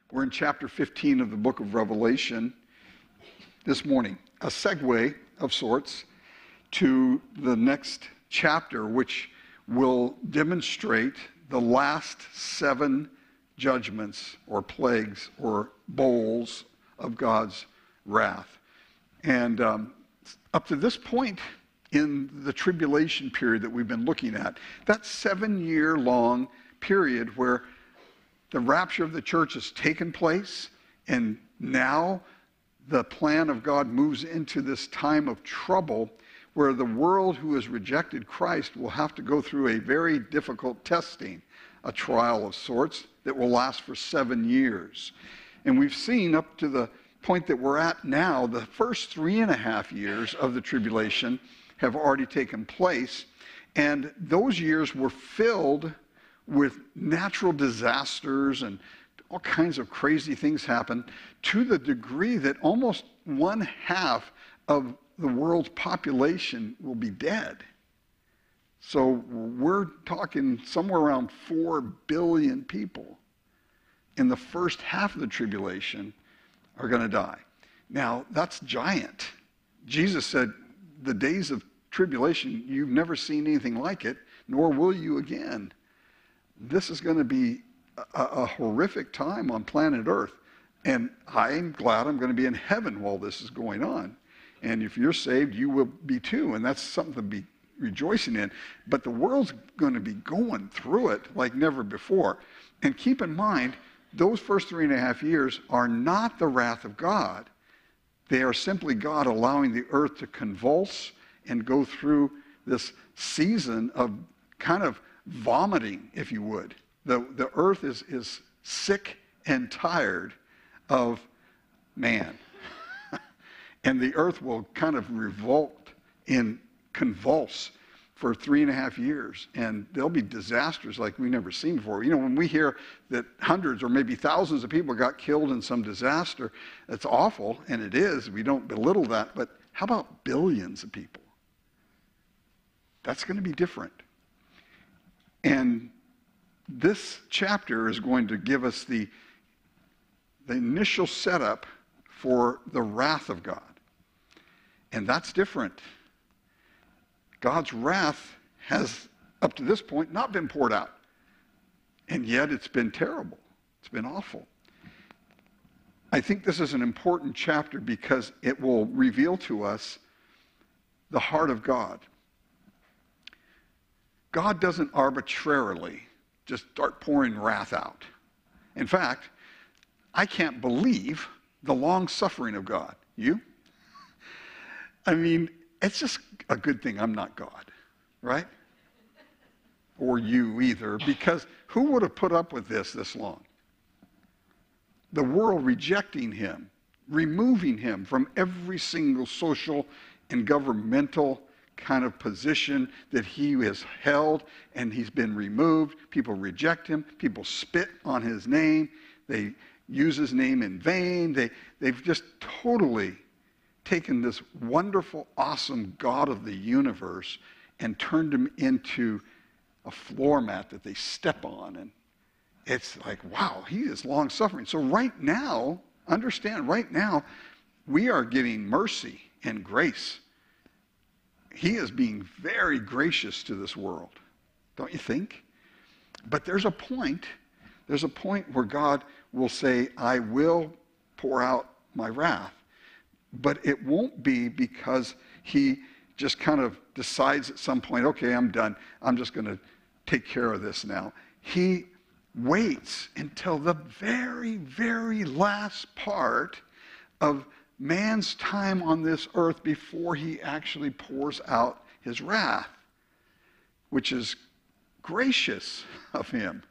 We're in chapter 15 of the book of Revelation this morning, a segue of sorts to the next chapter, which will demonstrate the last 7 judgments or plagues or bowls of God's wrath. And up to this point in the tribulation period that we've been looking at, that 7-year-long period where the rapture of the church has taken place, and now the plan of God moves into this time of trouble where the world who has rejected Christ will have to go through a very difficult testing, a trial of sorts that will last for 7 years. And we've seen up to the point that we're at now, the first 3.5 years of the tribulation have already taken place, and those years were filled with natural disasters and all kinds of crazy things happen, to the degree that almost 1/2 of the world's population will be dead. So we're talking somewhere around 4 billion people in the first half of the tribulation are going to die. Now, that's giant. Jesus said, the days of tribulation, you've never seen anything like it, nor will you again. This is going to be a horrific time on planet Earth. And I'm glad I'm going to be in heaven while this is going on. And if you're saved, you will be too. And that's something to be rejoicing in. But the world's going to be going through it like never before. And keep in mind, those first 3.5 years are not the wrath of God. They are simply God allowing the earth to convulse and go through this season of kind of vomiting, if you would. The earth is sick and tired of man. And the earth will kind of revolt and convulse for 3.5 years. And there'll be disasters like we've never seen before. You know, when we hear that hundreds or maybe thousands of people got killed in some disaster, it's awful, and it is. We don't belittle that. But how about billions of people? That's going to be different. And this chapter is going to give us the initial setup for the wrath of God. And that's different. God's wrath has, up to this point, not been poured out. And yet it's been terrible. It's been awful. I think this is an important chapter because it will reveal to us the heart of God. God doesn't arbitrarily just start pouring wrath out. In fact, I can't believe the long suffering of God. You? I mean, it's just a good thing I'm not God, right? Or you either, because who would have put up with this long? The world rejecting him, removing him from every single social and governmental kind of position that he has held, and he's been removed. People reject him. People spit on his name. They use his name in vain. They've just totally taken this wonderful, awesome God of the universe and turned him into a floor mat that they step on. And it's like, wow, he is long suffering. So right now, understand, right now, we are getting mercy and grace. He is being very gracious to this world, don't you think? But there's a point where God will say, I will pour out my wrath. But it won't be because he just kind of decides at some point, okay, I'm done. I'm just going to take care of this now. He waits until the very, very last part of man's time on this earth before he actually pours out his wrath, which is gracious of him.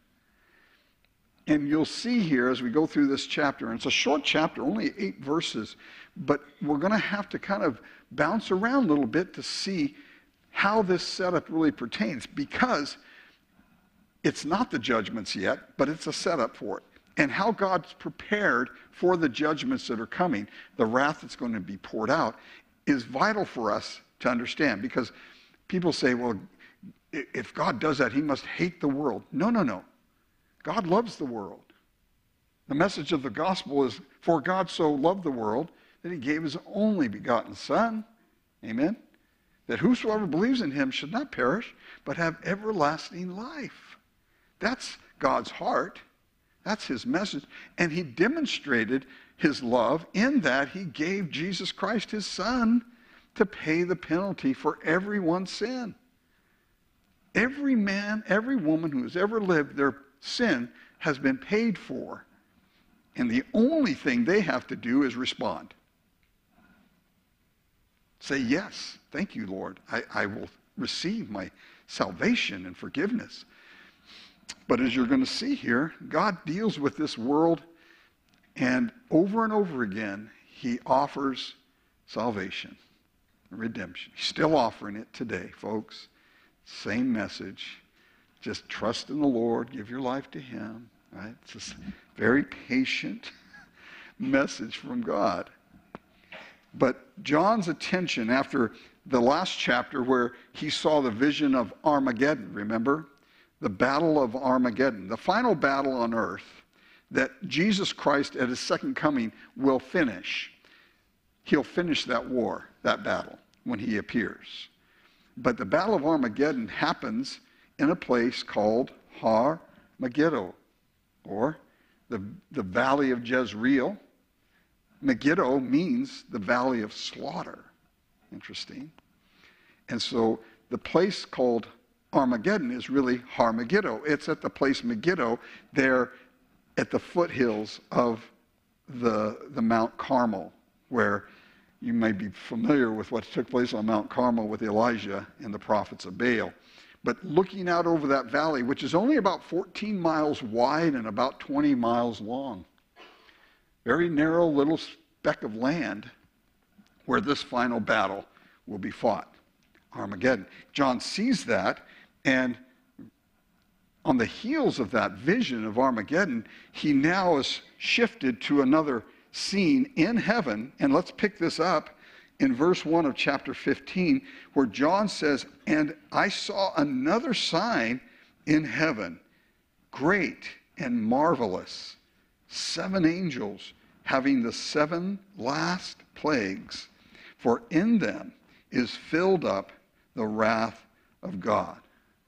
And you'll see here as we go through this chapter, and it's a short chapter, only 8 verses, but we're going to have to kind of bounce around a little bit to see how this setup really pertains, because it's not the judgments yet, but it's a setup for it. And how God's prepared for the judgments that are coming, the wrath that's going to be poured out, is vital for us to understand. Because people say, well, if God does that, he must hate the world. No. God loves the world. The message of the gospel is, for God so loved the world that he gave his only begotten Son, amen, that whosoever believes in him should not perish, but have everlasting life. That's God's heart. That's his message. And he demonstrated his love in that he gave Jesus Christ, his Son, to pay the penalty for everyone's sin. Every man, every woman who has ever lived, their sin has been paid for. And the only thing they have to do is respond. Say, yes, thank you, Lord. I will receive my salvation and forgiveness. But as you're going to see here, God deals with this world, and over again, he offers salvation, redemption. He's still offering it today, folks. Same message. Just trust in the Lord. Give your life to him. Right? It's a very patient message from God. But John's attention after the last chapter where he saw the vision of Armageddon, remember? The battle of Armageddon, the final battle on earth that Jesus Christ at his second coming will finish. He'll finish that war, that battle, when he appears. But the Battle of Armageddon happens in a place called Har Megiddo, or the Valley of Jezreel. Megiddo means the Valley of Slaughter. Interesting. And so the place called Armageddon is really Har Megiddo. It's at the place Megiddo, there at the foothills of the Mount Carmel, where you may be familiar with what took place on Mount Carmel with Elijah and the prophets of Baal. But looking out over that valley, which is only about 14 miles wide and about 20 miles long, very narrow little speck of land where this final battle will be fought, Armageddon. John sees that, and on the heels of that vision of Armageddon, he now is shifted to another scene in heaven. And let's pick this up in verse 1 of chapter 15, where John says, "And I saw another sign in heaven, great and marvelous, 7 angels having the 7 last plagues, for in them is filled up the wrath of God."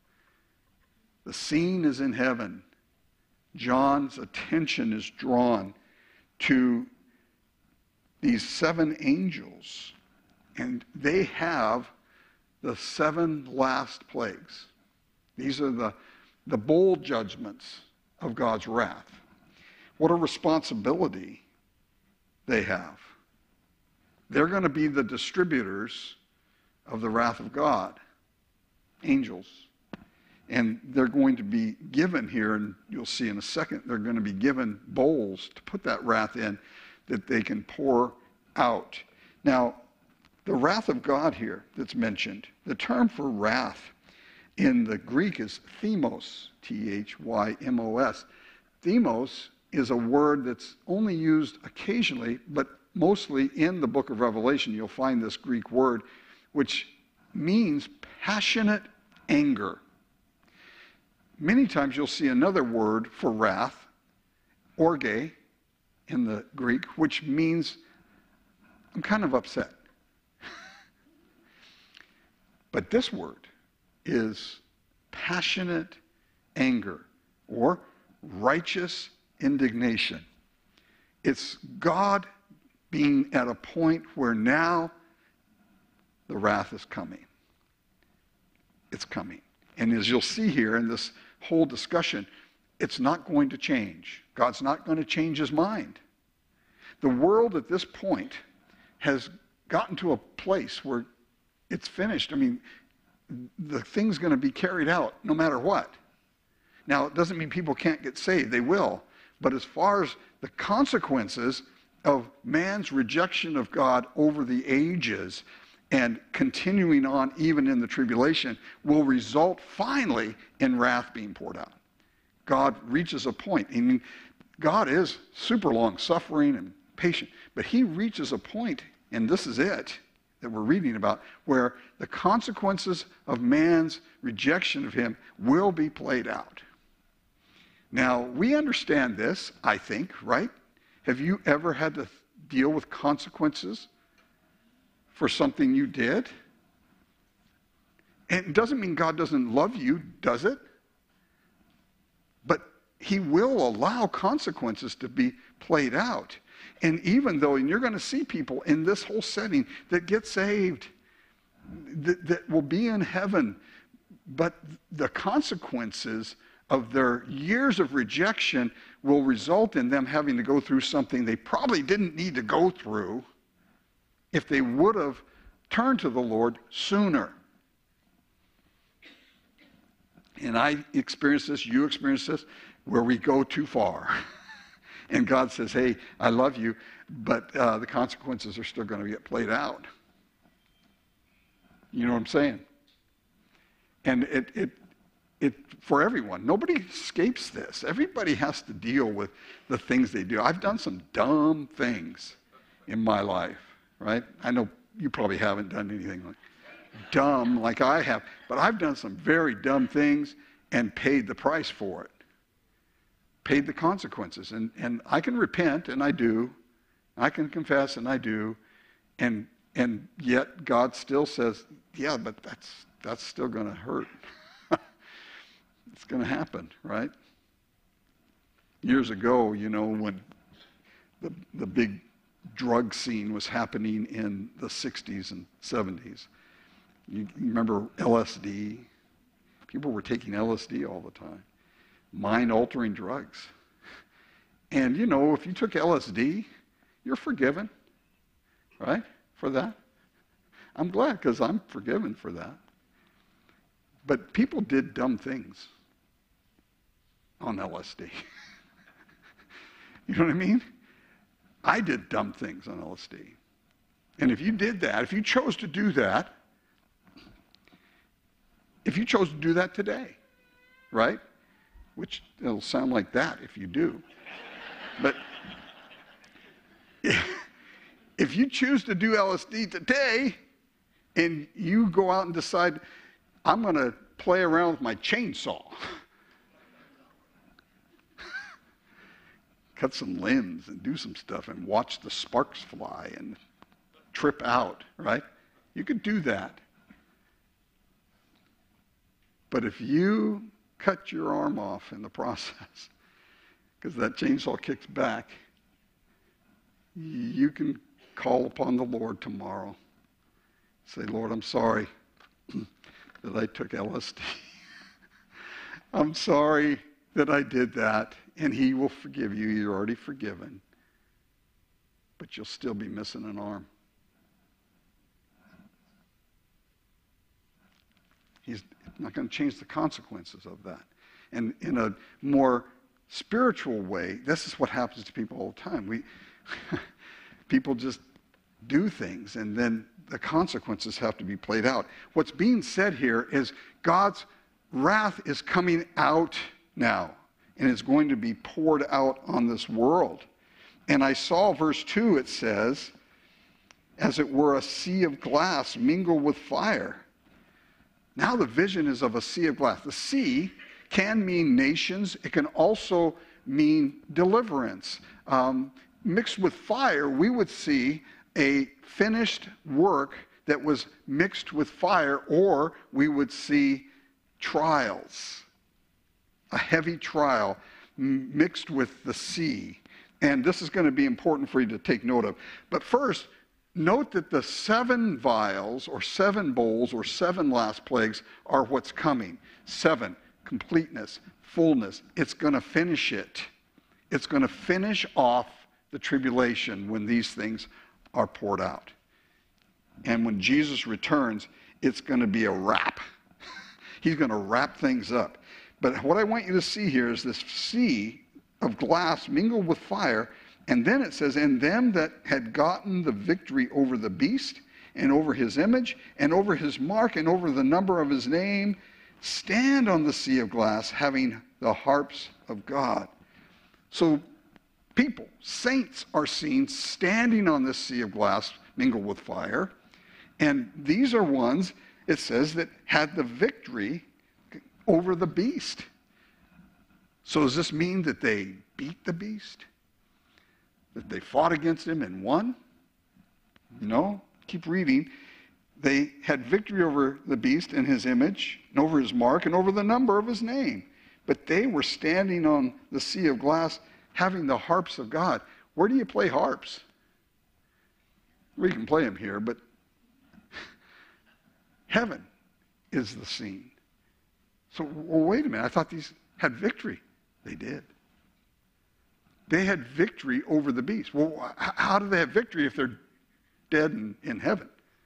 The scene is in heaven. John's attention is drawn to these 7 angels, and they have the 7 last plagues. These are the bowl judgments of God's wrath. What a responsibility they have. They're going to be the distributors of the wrath of God, angels. And they're going to be given here, and you'll see in a second, they're going to be given bowls to put that wrath in that they can pour out. Now, the wrath of God here that's mentioned, the term for wrath in the Greek is themos, T-H-Y-M-O-S. Themos is a word that's only used occasionally, but mostly in the book of Revelation you'll find this Greek word, which means passionate anger. Many times you'll see another word for wrath, orge, in the Greek, which means I'm kind of upset. But this word is passionate anger or righteous indignation. It's God being at a point where now the wrath is coming. It's coming. And as you'll see here in this whole discussion, it's not going to change. God's not going to change his mind. The world at this point has gotten to a place where it's finished. I mean, the thing's going to be carried out no matter what. Now, it doesn't mean people can't get saved. They will. But as far as the consequences of man's rejection of God over the ages and continuing on even in the tribulation will result finally in wrath being poured out. God reaches a point. I mean, God is super long suffering and patient, but he reaches a point, and this is it that we're reading about, where the consequences of man's rejection of him will be played out. Now, we understand this, I think, right? Have you ever had to deal with consequences for something you did? And it doesn't mean God doesn't love you, does it? But he will allow consequences to be played out. And even though, and you're going to see people in this whole setting that get saved, that will be in heaven, but the consequences of their years of rejection will result in them having to go through something they probably didn't need to go through if they would have turned to the Lord sooner. And I experienced this, you experienced this, where we go too far. And God says, hey, I love you, but the consequences are still going to get played out. You know what I'm saying? And it for everyone. Nobody escapes this. Everybody has to deal with the things they do. I've done some dumb things in my life, right? I know you probably haven't done anything like dumb like I have, but I've done some very dumb things and paid the price for it. Paid the consequences. And I can repent, and I do. I can confess, and I do. And yet God still says, yeah, but that's still going to hurt. It's going to happen, right? Years ago, you know, when the big drug scene was happening in the 60s and 70s, you remember LSD? People were taking LSD all the time. Mind-altering drugs. And, you know, if you took LSD, you're forgiven, right, for that. I'm glad because I'm forgiven for that. But people did dumb things on LSD. You know what I mean? I did dumb things on LSD. And if you did that, if you chose to do that, today, right? Which it'll sound like that if you do. But if you choose to do LSD today and you go out and decide, I'm going to play around with my chainsaw, cut some limbs and do some stuff and watch the sparks fly and trip out, right? You could do that. But if you cut your arm off in the process, because that chainsaw kicks back, you can call upon the Lord tomorrow. Say, Lord, I'm sorry that I took LSD. I'm sorry that I did that, and he will forgive you. You're already forgiven. But you'll still be missing an arm. He's not going to change the consequences of that. And in a more spiritual way, this is what happens to people all the time. People just do things, and then the consequences have to be played out. What's being said here is God's wrath is coming out now, and it's going to be poured out on this world. And I saw verse 2, it says, as it were a sea of glass mingled with fire. Now the vision is of a sea of glass. The sea can mean nations. It can also mean deliverance. Mixed with fire, we would see a finished work that was mixed with fire, or we would see trials, a heavy trial mixed with the sea. And this is going to be important for you to take note of. But first, note that the 7 vials or 7 bowls or 7 last plagues are what's coming. 7, completeness, fullness. It's going to finish it. It's going to finish off the tribulation when these things are poured out. And when Jesus returns, it's going to be a wrap. He's going to wrap things up. But what I want you to see here is this sea of glass mingled with fire. And then it says, and them that had gotten the victory over the beast and over his image and over his mark and over the number of his name stand on the sea of glass having the harps of God. So people, saints, are seen standing on this sea of glass mingled with fire. And these are ones, it says, that had the victory over the beast. So does this mean that they beat the beast? That they fought against him and won? No. Keep reading. They had victory over the beast and his image, and over his mark, and over the number of his name. But they were standing on the sea of glass, having the harps of God. Where do you play harps? We can play them here, but heaven is the scene. So, well, wait a minute. I thought these had victory. They did. They had victory over the beast. Well, how do they have victory if they're dead in heaven?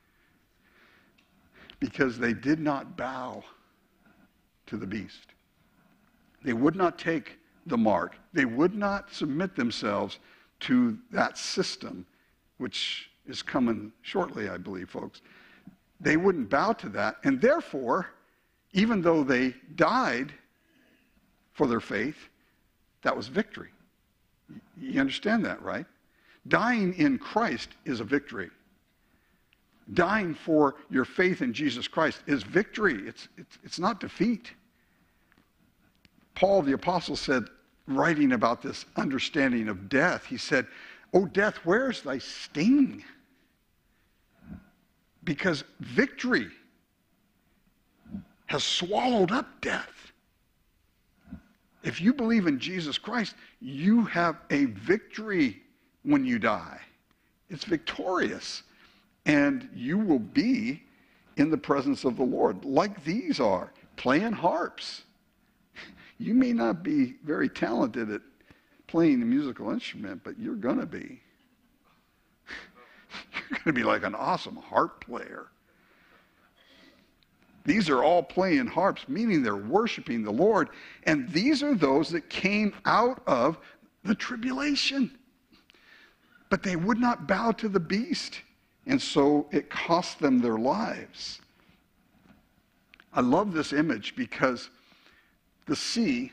Because they did not bow to the beast. They would not take the mark. They would not submit themselves to that system, which is coming shortly, I believe, folks. They wouldn't bow to that. And therefore, even though they died for their faith, that was victory. You understand that, right? Dying in Christ is a victory. Dying for your faith in Jesus Christ is victory. It's not defeat. Paul the apostle said, writing about this understanding of death, he said, "O death, where's thy sting?" Because victory has swallowed up death. If you believe in Jesus Christ, you have a victory when you die. It's victorious. And you will be in the presence of the Lord, like these are, playing harps. You may not be very talented at playing a musical instrument, but you're going to be. You're going to be like an awesome harp player. These are all playing harps, meaning they're worshiping the Lord. And these are those that came out of the tribulation. But they would not bow to the beast. And so it cost them their lives. I love this image because the sea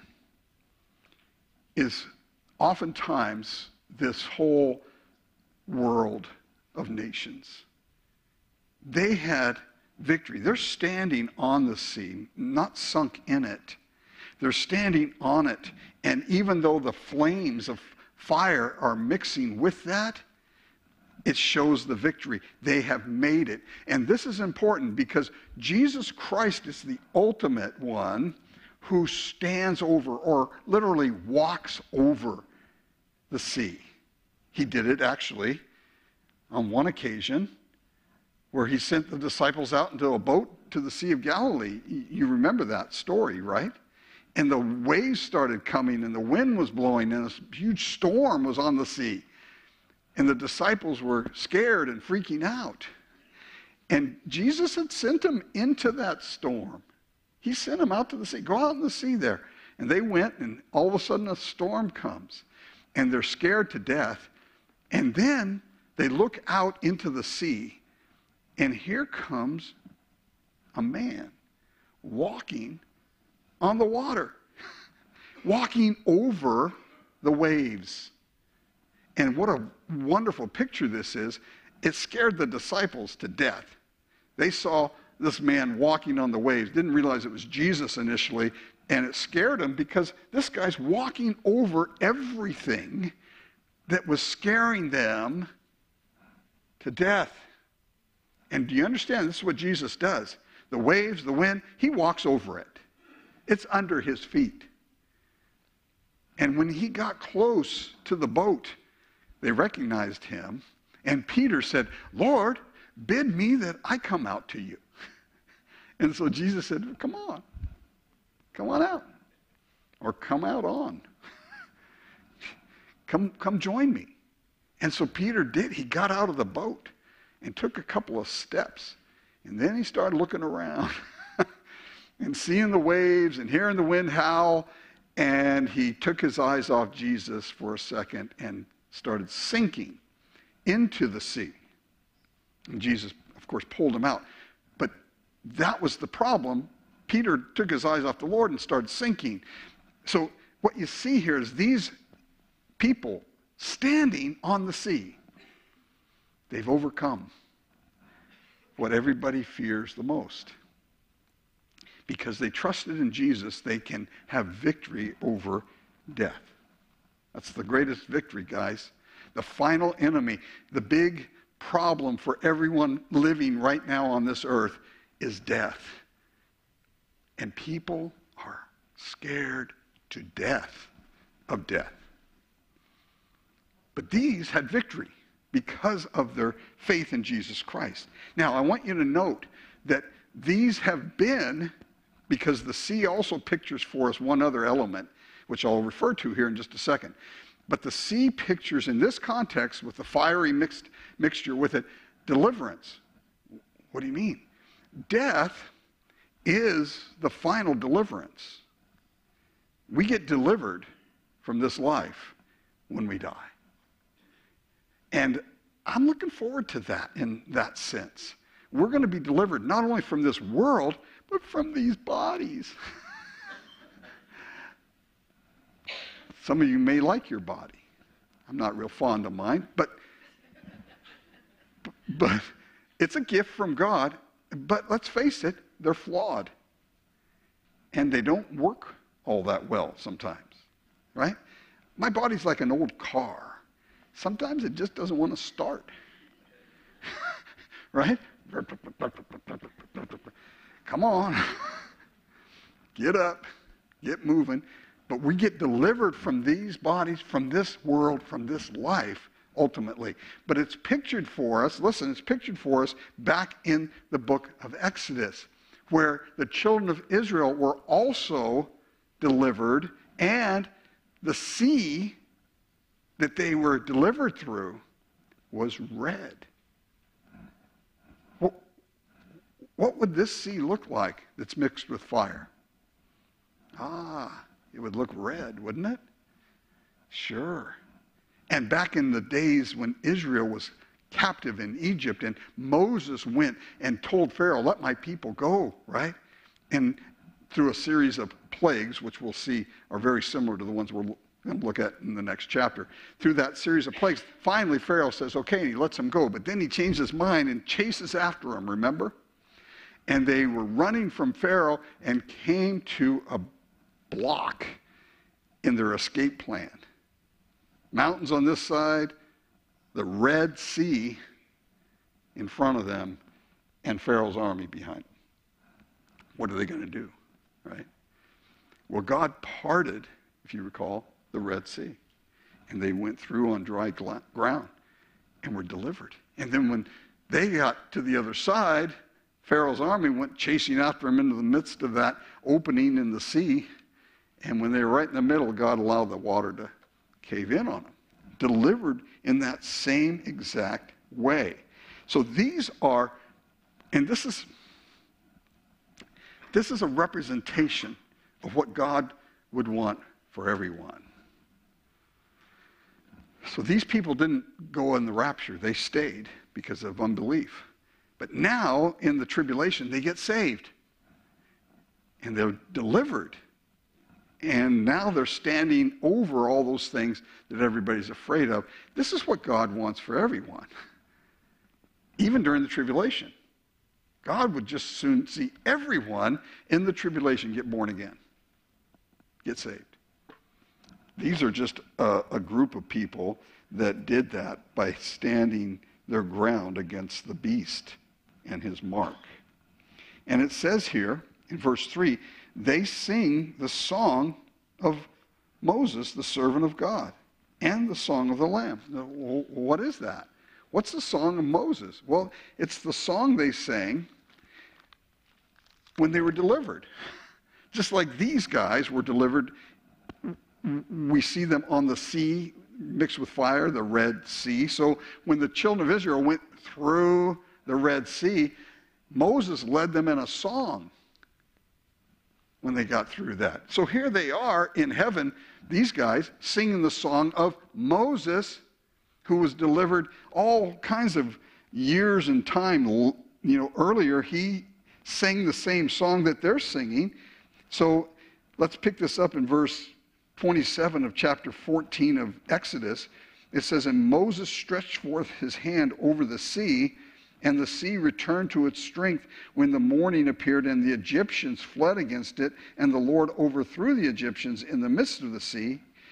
is oftentimes this whole world of nations. They had victory. They're standing on the sea, not sunk in it. They're standing on it. And even though the flames of fire are mixing with that, it shows the victory. They have made it. And this is important because Jesus Christ is the ultimate one who stands over, or literally walks over, the sea. He did it actually on one occasion where he sent the disciples out into a boat to the Sea of Galilee. You remember that story, right? And the waves started coming and the wind was blowing and a huge storm was on the sea. And the disciples were scared and freaking out. And Jesus had sent them into that storm. He sent them out to the sea. Go out in the sea there. And they went, and all of a sudden a storm comes. And they're scared to death. And then they look out into the sea. And here comes a man walking on the water. Walking over the waves. And what a wonderful picture this is. It scared the disciples to death. They saw this man walking on the waves, didn't realize it was Jesus initially, and it scared them because this guy's walking over everything that was scaring them to death. And do you understand? This is what Jesus does. The waves, the wind, he walks over it. It's under his feet. And when he got close to the boat, they recognized him, and Peter said, "Lord, bid me that I come out to you." And so Jesus said, come on out, or come out on. Come join me. And so Peter did. He got out of the boat and took a couple of steps, and then he started looking around and seeing the waves and hearing the wind howl, and he took his eyes off Jesus for a second and started sinking into the sea. And Jesus, of course, pulled him out. But that was the problem. Peter took his eyes off the Lord and started sinking. So what you see here is these people standing on the sea. They've overcome what everybody fears the most. Because they trusted in Jesus, they can have victory over Death. That's the greatest victory, guys. The final enemy, the big problem for everyone living right now on this earth is death. And people are scared to death of death. But these had victory because of their faith in Jesus Christ. Now, I want you to note that these have been, because the sea also pictures for us one other element, which I'll refer to here in just a second. But the sea pictures, in this context, with the fiery mixture with it, deliverance. What do you mean? Death is the final deliverance. We get delivered from this life when we die. And I'm looking forward to that in that sense. We're going to be delivered not only from this world, but from these bodies. Some of you may like your body. I'm not real fond of mine, but it's a gift from God. But let's face it, they're flawed. And they don't work all that well sometimes, right? My body's like an old car. Sometimes it just doesn't want to start, right? Come on. Get up. Get moving. But we get delivered from these bodies, from this world, from this life, ultimately. But it's pictured for us, listen, it's pictured for us back in the book of Exodus, where the children of Israel were also delivered, and the sea that they were delivered through was red. What would this sea look like that's mixed with fire? It would look red, wouldn't it? Sure. And back in the days when Israel was captive in Egypt and Moses went and told Pharaoh, let my people go, right? And through a series of plagues, which we'll see are very similar to the ones we're going to look at in the next chapter. Through that series of plagues, finally Pharaoh says, okay, and he lets them go. But then he changed his mind and chases after them, remember? And they were running from Pharaoh and came to a block in their escape plan. Mountains on this side, the Red Sea in front of them, and Pharaoh's army behind them. What are they going to do, right? Well, God parted, if you recall, the Red Sea. And they went through on dry ground and were delivered. And then when they got to the other side, Pharaoh's army went chasing after them into the midst of that opening in the sea. And when they were right in the middle, God allowed the water to cave in on them. Delivered in that same exact way. So these are, and this is a representation of what God would want for everyone. So these people didn't go in the rapture. They stayed because of unbelief. But now, in the tribulation, they get saved. And they're delivered. And now they're standing over all those things that everybody's afraid of. This is what God wants for everyone. Even during the tribulation. God would just soon see everyone in the tribulation get born again. Get saved. These are just a group of people that did that by standing their ground against the beast and his mark. And it says here in verse 3, they sing the song of Moses, the servant of God, and the song of the Lamb. Now, what is that? What's the song of Moses? Well, it's the song they sang when they were delivered. Just like these guys were delivered, we see them on the sea mixed with fire, the Red Sea. So when the children of Israel went through the Red Sea, Moses led them in a song when they got through that. So here they are in heaven, these guys, singing the song of Moses, who was delivered all kinds of years in time. Earlier he sang the same song that they're singing. So let's pick this up in verse 27 of chapter 14 of Exodus. It says, and Moses stretched forth his hand over the sea, and the sea returned to its strength when the morning appeared, and the Egyptians fled against it, and the Lord overthrew the Egyptians in the midst of the sea.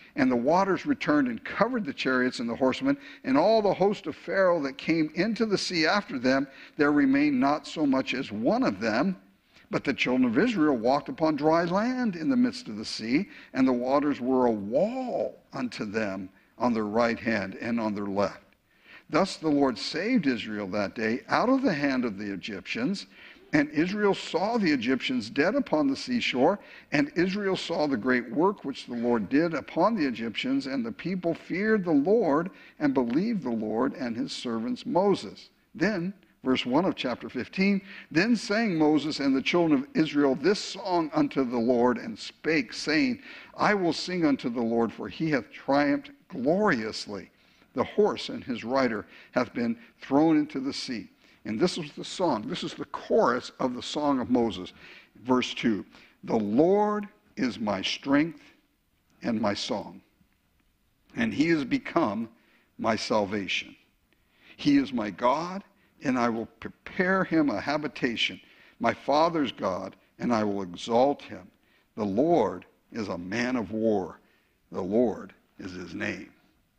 And the waters returned and covered the chariots and the horsemen, and all the host of Pharaoh that came into the sea after them. There remained not so much as one of them. But the children of Israel walked upon dry land in the midst of the sea, and the waters were a wall unto them on their right hand and on their left. Thus the Lord saved Israel that day out of the hand of the Egyptians. And Israel saw the Egyptians dead upon the seashore, and Israel saw the great work which the Lord did upon the Egyptians, and the people feared the Lord and believed the Lord and his servants Moses. Then, verse 1 of chapter 15, then sang Moses and the children of Israel this song unto the Lord, and spake, saying, I will sing unto the Lord, for he hath triumphed gloriously. The horse and his rider hath been thrown into the sea. And this is the song. This is the chorus of the song of Moses. Verse 2, the Lord is my strength and my song, and he is become my salvation. He is my God, and I will prepare him a habitation, my father's God, and I will exalt him. The Lord is a man of war. The Lord is his name.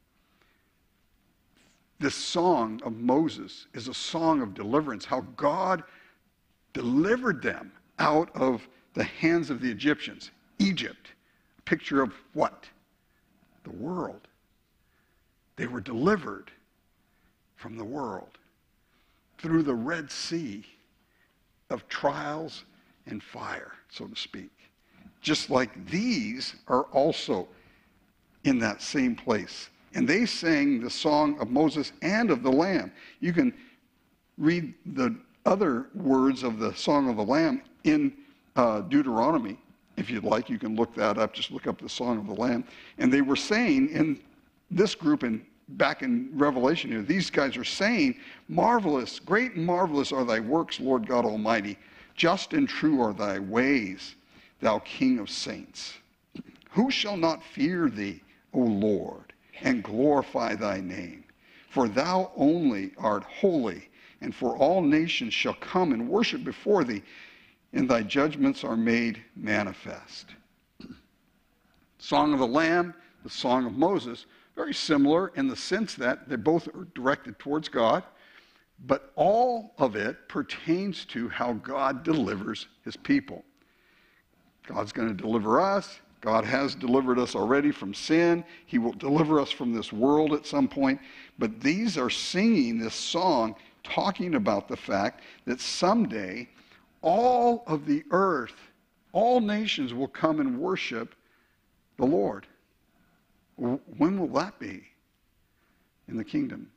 This song of Moses is a song of deliverance, how God delivered them out of the hands of the Egyptians. Egypt, a picture of what? The world. They were delivered from the world through the Red Sea of trials and fire, so to speak. Just like these are also in that same place. And they sang the song of Moses and of the Lamb. You can read the other words of the Song of the Lamb in Deuteronomy. If you'd like, you can look that up. Just look up the Song of the Lamb. And they were saying in this group, back in Revelation here, these guys are saying, marvelous, great and marvelous are thy works, Lord God Almighty. Just and true are thy ways, thou King of saints. Who shall not fear thee, O Lord, and glorify thy name? For thou only art holy, and for all nations shall come and worship before thee, and thy judgments are made manifest. Song of the Lamb, the Song of Moses, very similar in the sense that they both are directed towards God, but all of it pertains to how God delivers his people. God's going to deliver us. God has delivered us already from sin. He will deliver us from this world at some point. But these are singing this song talking about the fact that someday all of the earth, all nations will come and worship the Lord. When will that be? In the kingdom.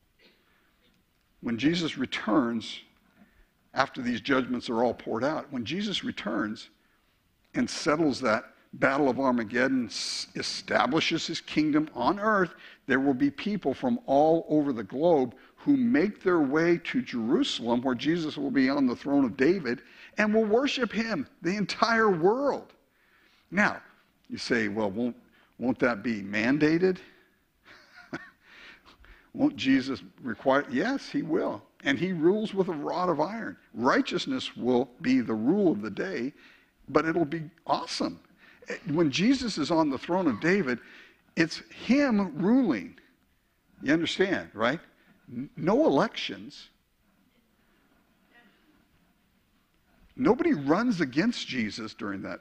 When Jesus returns, after these judgments are all poured out, when Jesus returns and settles that Battle of Armageddon, establishes his kingdom on earth, there will be people from all over the globe who make their way to Jerusalem, where Jesus will be on the throne of David, and will worship him, the entire world. Now, you say, well, won't that be mandated? Won't Jesus require? Yes, he will. And he rules with a rod of iron. Righteousness will be the rule of the day, but it'll be awesome. When Jesus is on the throne of David, it's him ruling. You understand, right? No elections. Nobody runs against Jesus during that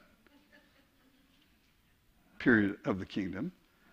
period of the kingdom.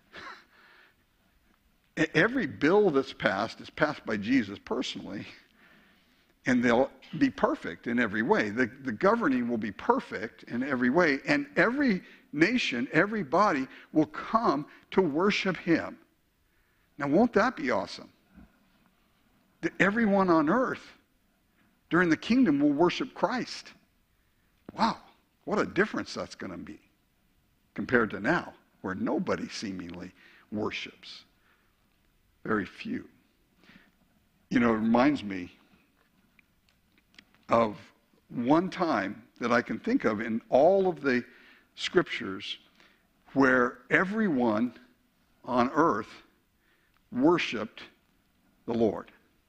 Every bill that's passed is passed by Jesus personally, and they'll be perfect in every way. The governing will be perfect in every way, and every nation, everybody will come to worship him. Now, won't that be awesome? That everyone on earth during the kingdom will worship Christ. Wow, what a difference that's going to be compared to now, where nobody seemingly worships. Very few. You know, it reminds me of one time that I can think of in all of the scriptures where everyone on earth worshiped the Lord.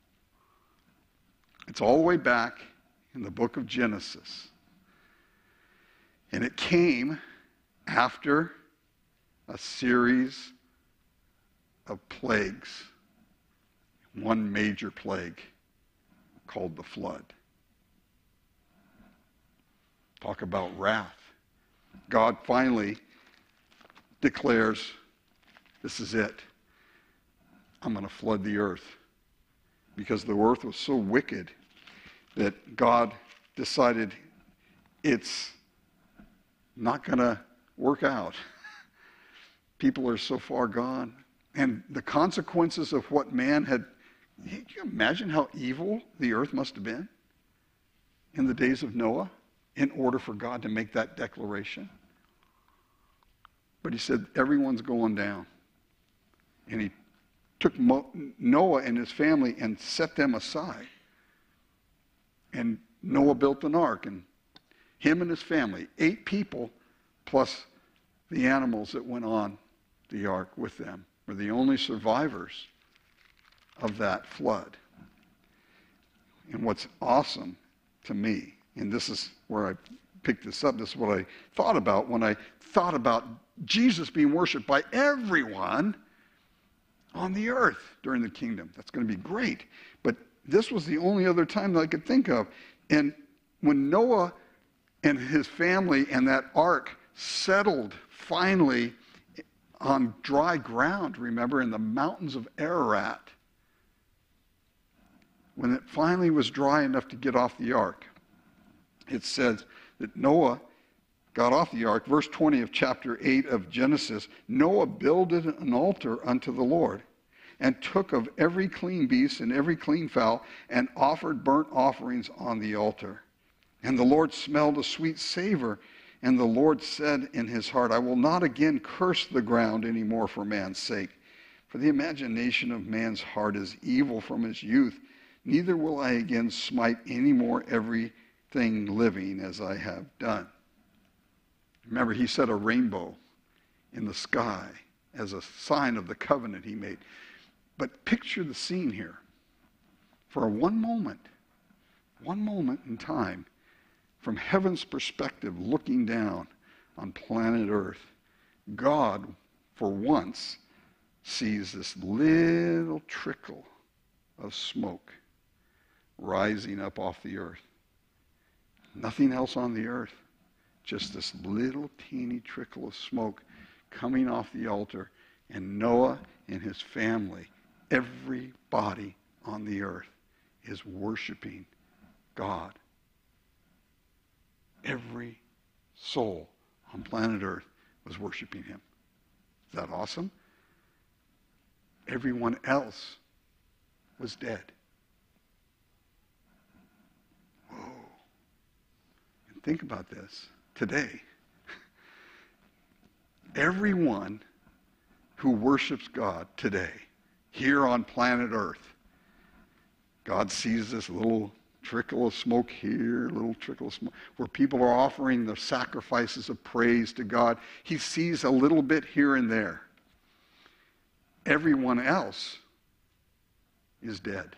It's all the way back in the book of Genesis. And it came after a series of plagues, one major plague called the flood. Talk about wrath. God finally declares, this is it. I'm going to flood the earth. Because the earth was so wicked that God decided it's not going to work out. People are so far gone. And the consequences of what man had, can you imagine how evil the earth must have been in the days of Noah in order for God to make that declaration? But he said, everyone's going down. And he took Noah and his family and set them aside. And Noah built an ark, and him and his family, 8 people, plus the animals that went on the ark with them, were the only survivors of that flood. And what's awesome to me, and this is where I picked this up, this is what I thought about when I thought about Jesus being worshiped by everyone on the earth during the kingdom. That's going to be great. But this was the only other time that I could think of. And when Noah and his family and that ark settled finally on dry ground, remember, in the mountains of Ararat, when it finally was dry enough to get off the ark, it says that Noah got off the ark. Verse 20 of chapter 8 of Genesis, Noah builded an altar unto the Lord and took of every clean beast and every clean fowl and offered burnt offerings on the altar. And the Lord smelled a sweet savor. And the Lord said in his heart, I will not again curse the ground any more for man's sake. For the imagination of man's heart is evil from his youth. Neither will I again smite any more everything living as I have done. Remember, he set a rainbow in the sky as a sign of the covenant he made. But picture the scene here. For one moment in time, from heaven's perspective, looking down on planet Earth, God, for once, sees this little trickle of smoke rising up off the earth. Nothing else on the earth. Just this little teeny trickle of smoke coming off the altar, and Noah and his family, everybody on the earth, is worshiping God. Every soul on planet Earth was worshiping him. Is that awesome? Everyone else was dead. Whoa. And think about this. Today, everyone who worships God today, here on planet Earth, God sees this little trickle of smoke here, little trickle of smoke, where people are offering the sacrifices of praise to God. He sees a little bit here and there. Everyone else is dead.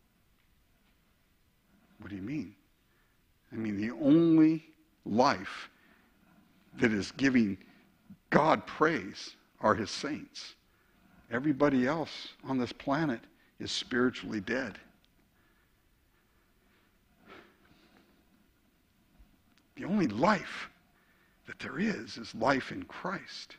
What do you mean? I mean, the only life that is giving God praise are his saints. Everybody else on this planet is spiritually dead. The only life that there is life in Christ.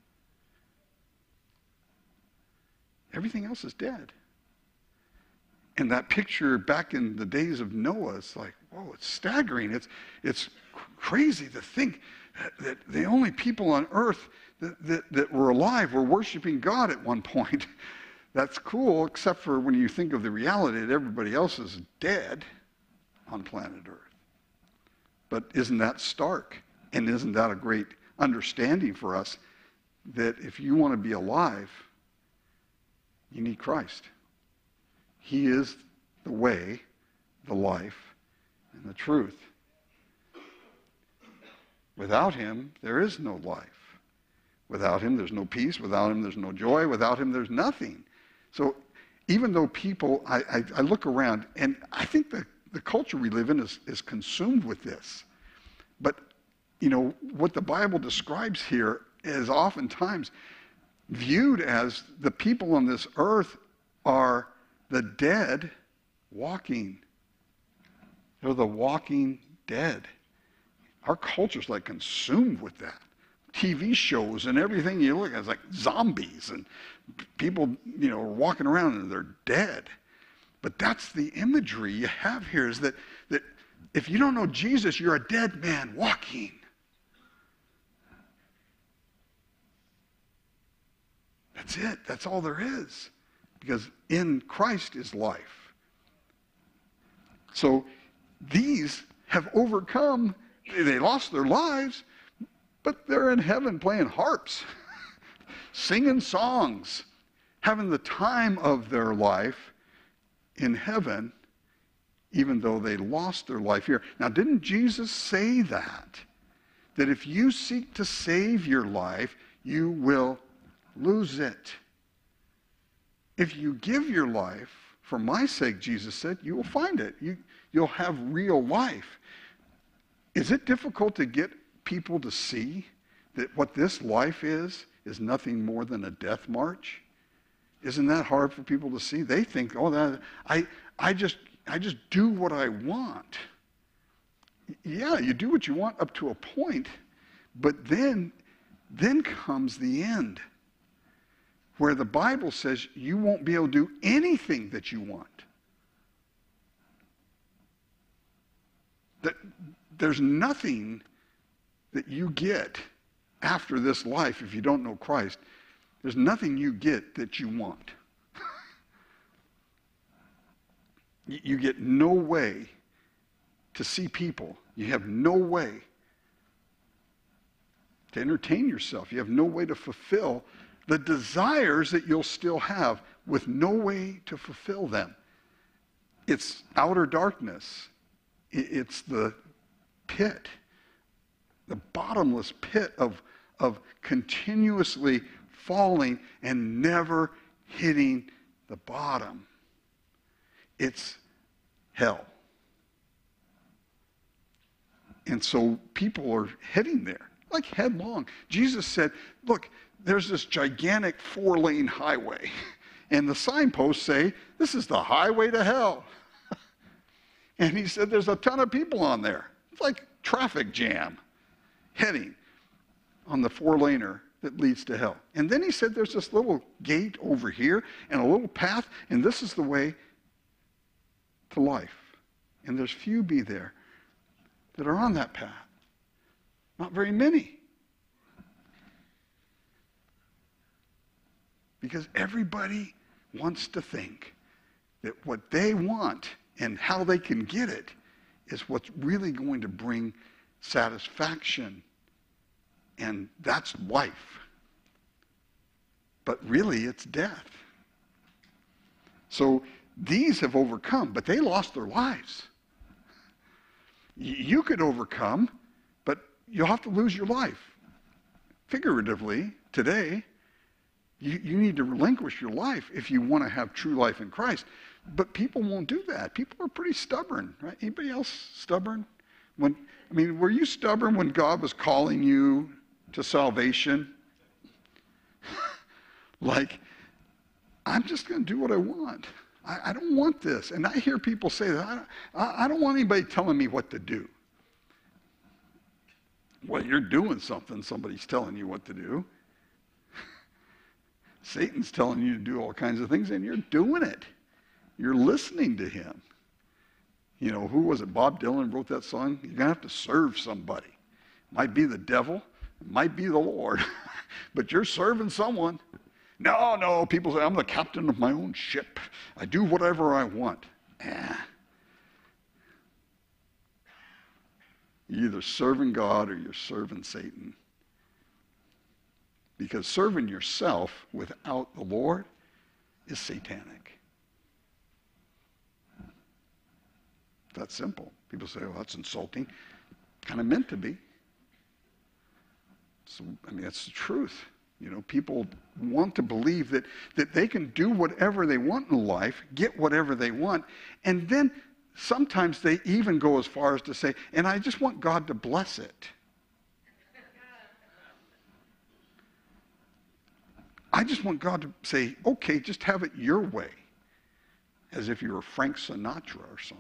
Everything else is dead. And that picture back in the days of Noah is like, whoa, it's staggering. It's crazy to think that the only people on earth that were alive were worshiping God at one point. That's cool, except for when you think of the reality that everybody else is dead on planet Earth. But isn't that stark? And isn't that a great understanding for us that if you want to be alive, you need Christ. He is the way, the life, and the truth. Without him, there is no life. Without him, there's no peace. Without him, there's no joy. Without him, there's nothing. So even though people, I look around, and I think the culture we live in is consumed with this. But, you know, what the Bible describes here is oftentimes viewed as the people on this earth are the dead walking. They're the walking dead. Our culture's like consumed with that. TV shows and everything you look at is like zombies, and people, are walking around and they're dead. But that's the imagery you have here, is that if you don't know Jesus, you're a dead man walking. That's it. That's all there is. Because in Christ is life. So these have overcome. They lost their lives, but they're in heaven playing harps, singing songs, having the time of their life in heaven, even though they lost their life here. Now, didn't Jesus say that? That if you seek to save your life, you will lose it. If you give your life for my sake, Jesus said, you will find it. You'll have real life. Is it difficult to get people to see that what this life is nothing more than a death march? Isn't that hard for people to see? They think, I just do what I want. Yeah, you do what you want up to a point, but then comes the end, where the Bible says you won't be able to do anything that you want. That there's nothing that you get after this life if you don't know Christ. There's nothing you get that you want. You get no way to see people. You have no way to entertain yourself. You have no way to fulfill the desires that you'll still have, with no way to fulfill them. It's outer darkness. It's the pit, the bottomless pit of continuously falling and never hitting the bottom. It's hell. And so people are heading there, like headlong. Jesus said, look, there's this gigantic 4-lane highway, and the signposts say, this is the highway to hell. And he said, there's a ton of people on there. It's like traffic jam heading on the 4-laner that leads to hell. And then he said, there's this little gate over here and a little path, and this is the way to life. And there's few be there that are on that path. Not very many. Because everybody wants to think that what they want and how they can get it is what's really going to bring satisfaction. And that's life. But really, it's death. So these have overcome, but they lost their lives. You could overcome, but you'll have to lose your life. Figuratively, today, you need to relinquish your life if you want to have true life in Christ. But people won't do that. People are pretty stubborn, right? Anybody else stubborn? Were you stubborn when God was calling you to salvation? Like, I'm just going to do what I want. I don't want this. And I hear people say that. I don't want anybody telling me what to do. Well, you're doing something. Somebody's telling you what to do. Satan's telling you to do all kinds of things, and you're doing it. You're listening to him. Who was it? Bob Dylan wrote that song. You're going to have to serve somebody. It might be the devil. It might be the Lord. But you're serving someone. No, people say, I'm the captain of my own ship. I do whatever I want. You're either serving God or you're serving Satan. Because serving yourself without the Lord is satanic. That's simple. People say, that's insulting. Kind of meant to be. So, that's the truth. People want to believe that they can do whatever they want in life, get whatever they want, and then sometimes they even go as far as to say, and I just want God to bless it. I just want God to say, okay, just have it your way, as if you were Frank Sinatra or something.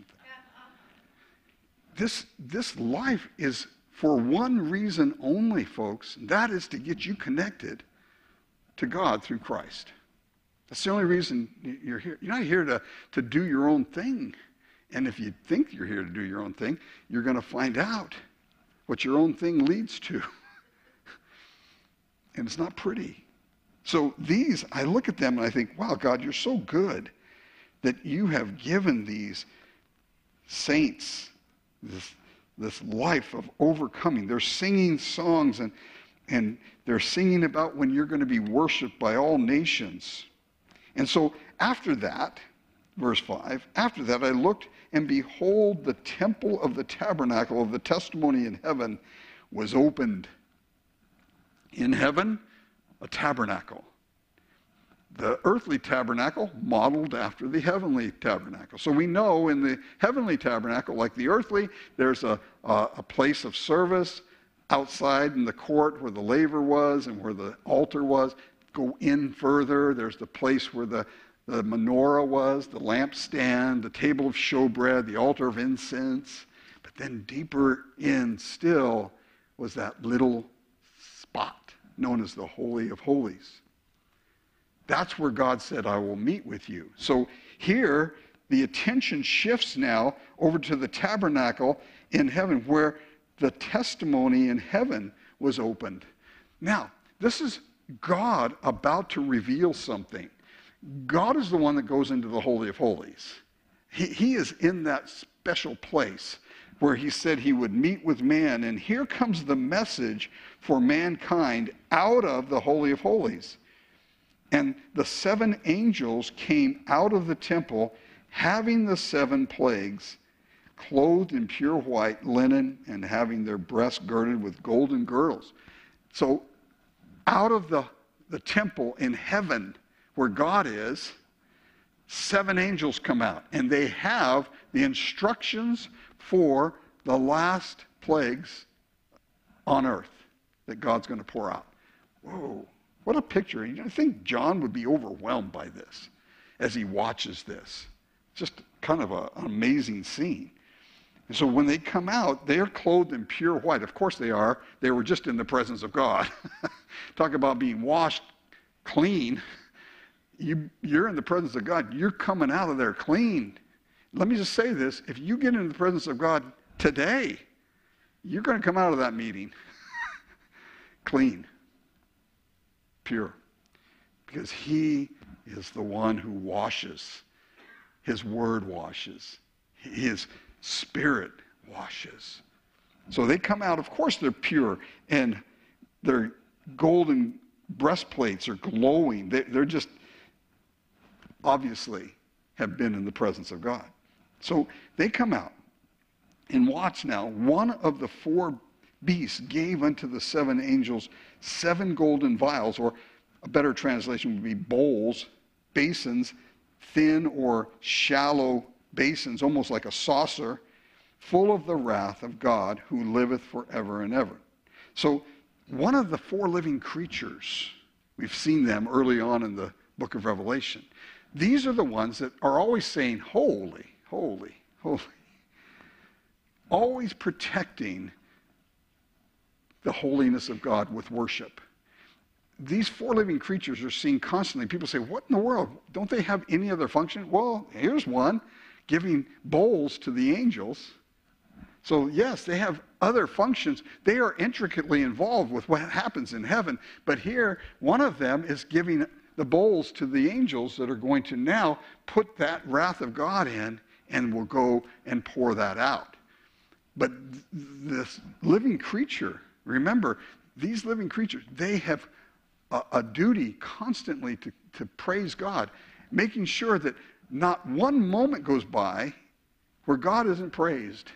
This life is for one reason only, folks, and that is to get you connected to God through Christ. That's the only reason you're here. You're not here to do your own thing. And if you think you're here to do your own thing, you're going to find out what your own thing leads to. And it's not pretty. So these, I look at them and I think, wow, God, you're so good that you have given these saints this life of overcoming. They're singing songs and they're singing about when you're going to be worshiped by all nations. And so after that, verse 5, after that I looked, and behold, the temple of the tabernacle of the testimony in heaven was opened. In heaven, a tabernacle. The earthly tabernacle modeled after the heavenly tabernacle. So we know in the heavenly tabernacle, like the earthly, there's a place of service outside in the court where the laver was and where the altar was. Go in further, there's the place where the menorah was, the lampstand, the table of showbread, the altar of incense. But then deeper in still was that little spot known as the Holy of Holies. That's where God said, I will meet with you. So here, the attention shifts now over to the tabernacle in heaven, where the testimony in heaven was opened. Now, this is God about to reveal something. God is the one that goes into the Holy of Holies. He is in that special place where he said he would meet with man. And here comes the message for mankind out of the Holy of Holies. And the 7 angels came out of the temple, having the 7 plagues, clothed in pure white linen, and having their breasts girded with golden girdles. So out of the temple in heaven, where God is, 7 angels come out, and they have the instructions for the last plagues on earth that God's going to pour out. Whoa, what a picture. I think John would be overwhelmed by this as he watches this. Just kind of an amazing scene. And so when they come out, they're clothed in pure white. Of course they are. They were just in the presence of God. Talk about being washed clean. You're in the presence of God. You're coming out of there clean. Let me just say this. If you get into the presence of God today, you're going to come out of that meeting clean, pure. Because he is the one who washes. His word washes. His spirit washes. So they come out, of course they're pure, and their golden breastplates are glowing. They're just obviously have been in the presence of God. So they come out, and watch now. One of the 4 beasts gave unto the 7 angels 7 golden vials, or a better translation would be bowls, basins, thin or shallow basins, almost like a saucer, full of the wrath of God who liveth forever and ever. So one of the 4 living creatures, we've seen them early on in the book of Revelation. These are the ones that are always saying, holy, holy, holy. Always protecting the holiness of God with worship. These 4 living creatures are seen constantly. People say, what in the world? Don't they have any other function? Well, here's one, giving bowls to the angels. So yes, they have other functions. They are intricately involved with what happens in heaven. But here, one of them is giving the bowls to the angels that are going to now put that wrath of God in and will go and pour that out. But this living creature, remember, these living creatures, they have a duty constantly to praise God, making sure that not one moment goes by where God isn't praised.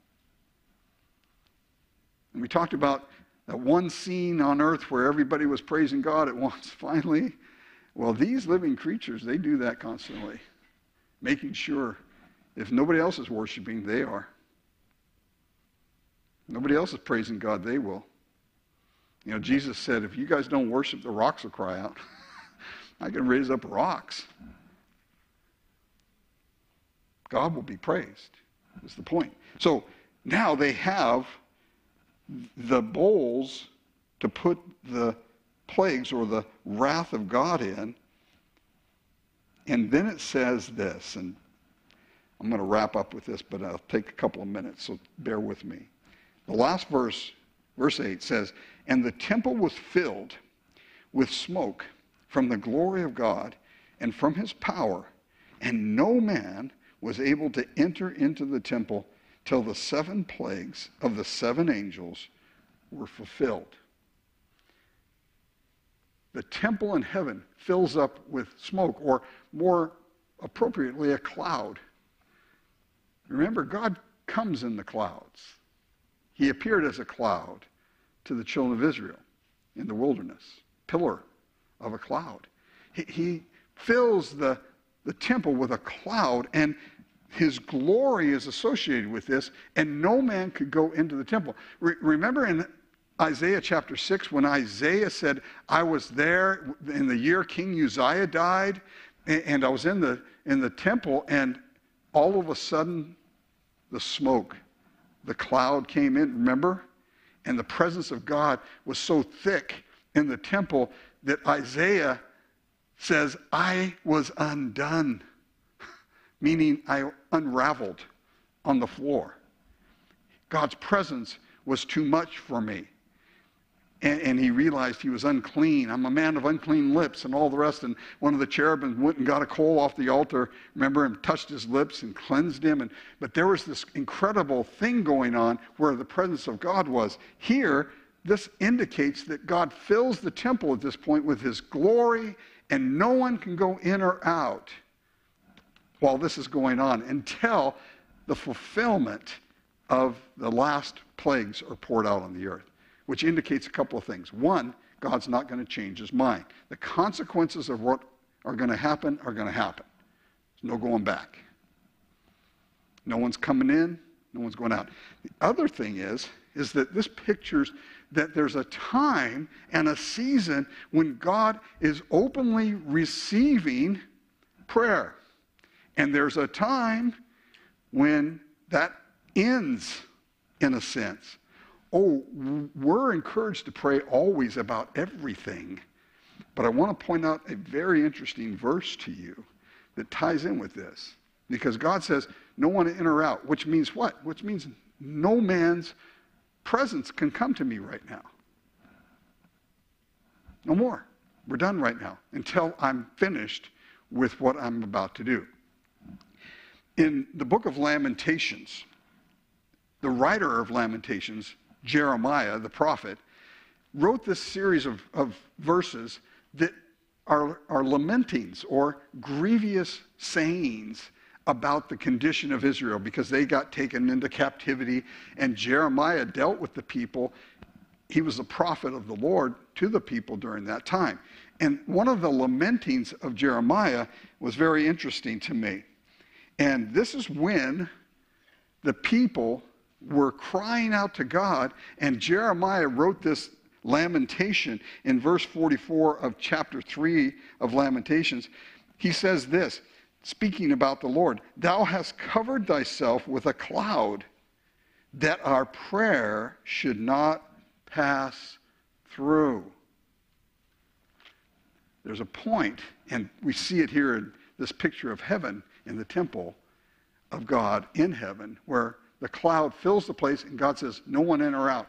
And we talked about that one scene on earth where everybody was praising God at once, finally. Well, these living creatures, they do that constantly, making sure if nobody else is worshiping, they are. Nobody else is praising God, they will. You know, Jesus said, if you guys don't worship, the rocks will cry out. I can raise up rocks. God will be praised, is the point. So now they have the bowls to put the plagues or the wrath of God in. And then it says this, and I'm going to wrap up with this, but I'll take a couple of minutes, so bear with me. The last verse, verse 8 says, "And the temple was filled with smoke from the glory of God and from his power, and no man was able to enter into the temple till the 7 plagues of the 7 angels were fulfilled." The temple in heaven fills up with smoke, or more appropriately, a cloud. Remember, God comes in the clouds. He appeared as a cloud to the children of Israel in the wilderness, pillar of a cloud. He fills the temple with a cloud, and his glory is associated with this, and no man could go into the temple. Remember in Isaiah chapter 6, when Isaiah said, I was there in the year King Uzziah died, and I was in the temple, and all of a sudden, the smoke, the cloud came in, remember? And the presence of God was so thick in the temple that Isaiah says, I was undone, meaning I unraveled on the floor. God's presence was too much for me. And he realized he was unclean. I'm a man of unclean lips and all the rest. And one of the cherubim went and got a coal off the altar, remember, and touched his lips and cleansed him. But there was this incredible thing going on where the presence of God was. Here, this indicates that God fills the temple at this point with his glory, and no one can go in or out while this is going on until the fulfillment of the last plagues are poured out on the earth, which indicates a couple of things. One, God's not going to change his mind. The consequences of what are going to happen are going to happen. There's no going back. No one's coming in, no one's going out. The other thing is that this pictures that there's a time and a season when God is openly receiving prayer. And there's a time when that ends, in a sense. Oh, we're encouraged to pray always about everything. But I want to point out a very interesting verse to you that ties in with this. Because God says, no one in or out, which means what? Which means no man's presence can come to me right now. No more. We're done right now until I'm finished with what I'm about to do. In the book of Lamentations, the writer of Lamentations, Jeremiah, the prophet, wrote this series of verses that are lamentings or grievous sayings about the condition of Israel because they got taken into captivity, and Jeremiah dealt with the people. He was a prophet of the Lord to the people during that time. And one of the lamentings of Jeremiah was very interesting to me. And this is when the people were crying out to God, and Jeremiah wrote this lamentation in verse 44 of chapter 3 of Lamentations. He says this, speaking about the Lord, "Thou hast covered thyself with a cloud, that our prayer should not pass through." There's a point, and we see it here in this picture of heaven in the temple of God in heaven, where the cloud fills the place, and God says, no one in or out.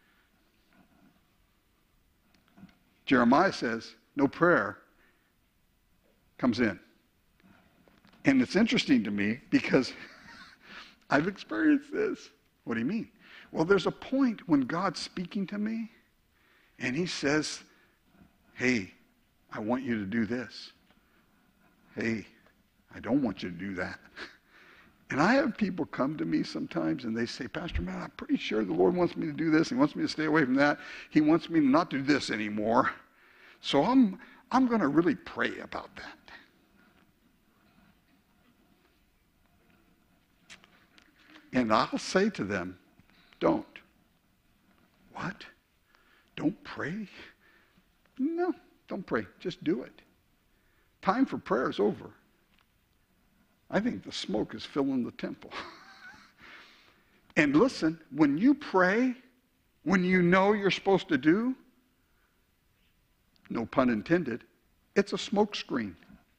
Jeremiah says, no prayer comes in. And it's interesting to me because I've experienced this. What do you mean? Well, there's a point when God's speaking to me, and he says, hey, I want you to do this. Hey, I don't want you to do that. And I have people come to me sometimes and they say, Pastor Matt, I'm pretty sure the Lord wants me to do this. He wants me to stay away from that. He wants me to not do this anymore. So I'm going to really pray about that. And I'll say to them, don't. What? Don't pray? No, don't pray. Just do it. time for prayer is over. I think the smoke is filling the temple. And listen, when you pray, when you know you're supposed to do, no pun intended, it's a smoke screen.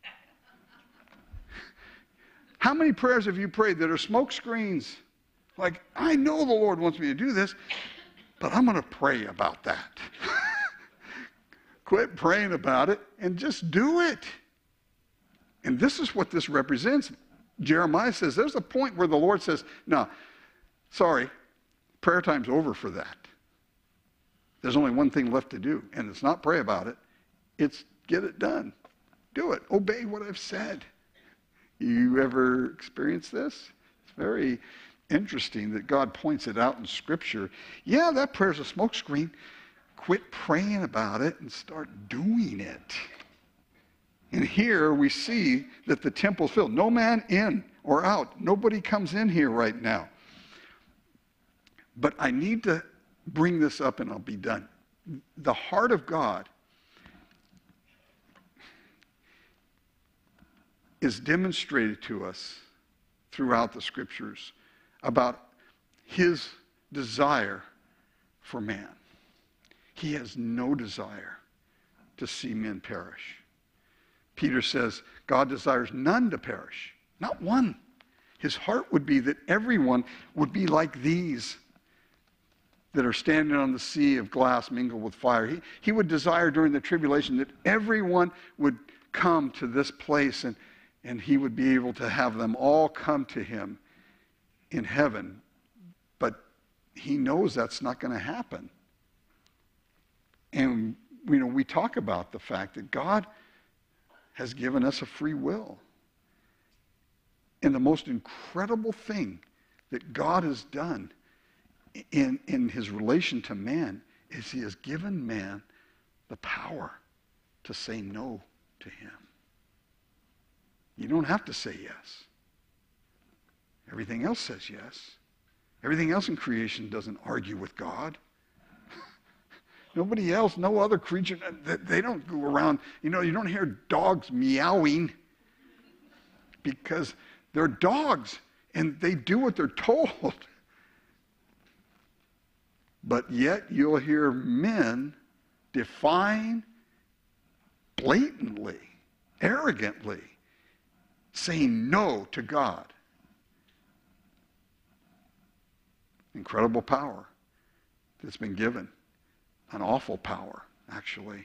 How many prayers have you prayed that are smoke screens? Like, I know the Lord wants me to do this, but I'm going to pray about that. Quit praying about it and just do it. And this is what this represents. Jeremiah says there's a point where the Lord says, no, sorry, prayer time's over for that. There's only one thing left to do, and it's not pray about it. It's get it done. Do it. Obey what I've said. You ever experienced this? It's very interesting that God points it out in Scripture. Yeah, that prayer's a smokescreen. Quit praying about it and start doing it. And here we see that the temple's filled. No man in or out. Nobody comes in here right now. But I need to bring this up and I'll be done. The heart of God is demonstrated to us throughout the Scriptures about his desire for man. He has no desire to see men perish. Peter says God desires none to perish, not one. His heart would be that everyone would be like these that are standing on the sea of glass mingled with fire. He would desire during the tribulation that everyone would come to this place and he would be able to have them all come to him in heaven. But he knows that's not going to happen. And, we talk about the fact that God has given us a free will. And the most incredible thing that God has done in his relation to man is he has given man the power to say no to him. You don't have to say yes. Everything else says yes. Everything else in creation doesn't argue with God. Nobody else, no other creature, they don't go around, you don't hear dogs meowing because they're dogs and they do what they're told. But yet you'll hear men defying blatantly, arrogantly, saying no to God. Incredible power that's been given. An awful power, actually.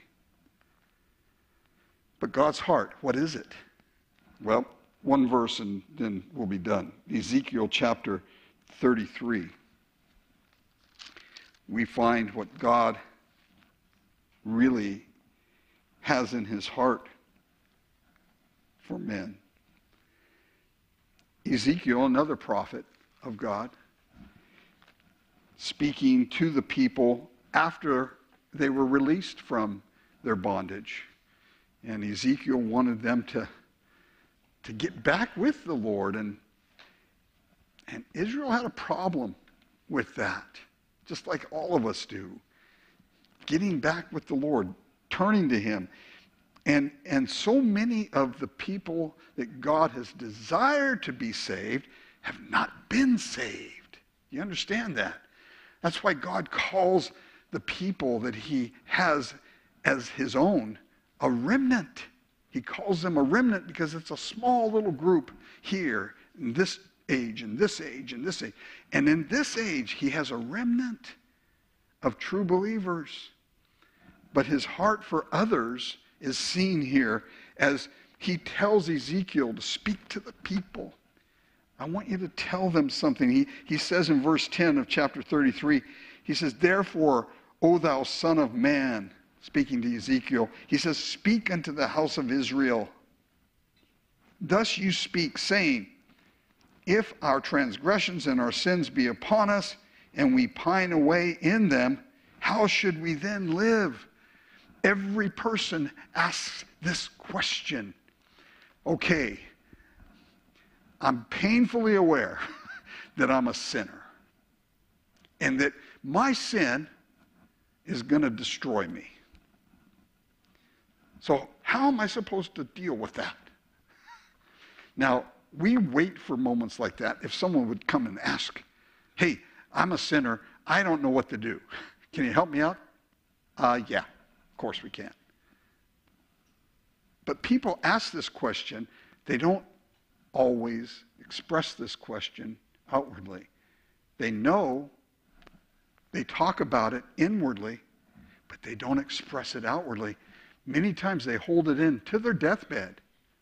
But God's heart, what is it? Well, one verse and then we'll be done. Ezekiel chapter 33. We find what God really has in his heart for men. Ezekiel, another prophet of God, speaking to the people after they were released from their bondage. And Ezekiel wanted them to get back with the Lord. And Israel had a problem with that, just like all of us do. Getting back with the Lord, turning to him. And so many of the people that God has desired to be saved have not been saved. You understand that? That's why God calls the people that he has as his own a remnant. He calls them a remnant because it's a small little group here in this age, and this age, and this age. And in this age, he has a remnant of true believers. But his heart for others is seen here as he tells Ezekiel to speak to the people. I want you to tell them something. He says in verse 10 of chapter 33, he says, "Therefore, O thou son of man," speaking to Ezekiel, he says, "speak unto the house of Israel. Thus you speak, saying, if our transgressions and our sins be upon us, and we pine away in them, how should we then live?" Every person asks this question. Okay, I'm painfully aware that I'm a sinner and that my sin is going to destroy me. So How am I supposed to deal with that? Now, we wait for moments like that. If someone would come and ask, hey, I'm a sinner. I don't know what to do. Can you help me out? Yeah, of course we can. But people ask this question. They don't always express this question outwardly. They know, they talk about it inwardly, but they don't express it outwardly. Many times they hold it in to their deathbed.